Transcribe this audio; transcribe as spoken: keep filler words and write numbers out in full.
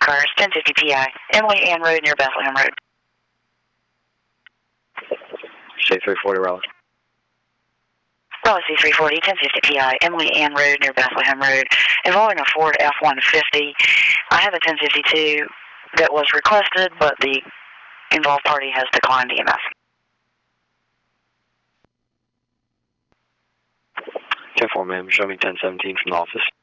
cars, ten fifty P I, Emily Ann Road near Bethlehem Road. C three forty Raleigh. Raleigh C three forty, ten fifty P I, Emily Ann Road near Bethlehem Road, involving a Ford F one fifty. I have a ten fifty-two that was requested, but the involved party has declined E M S. ten four, ma'am. Show me ten seventeen from the office.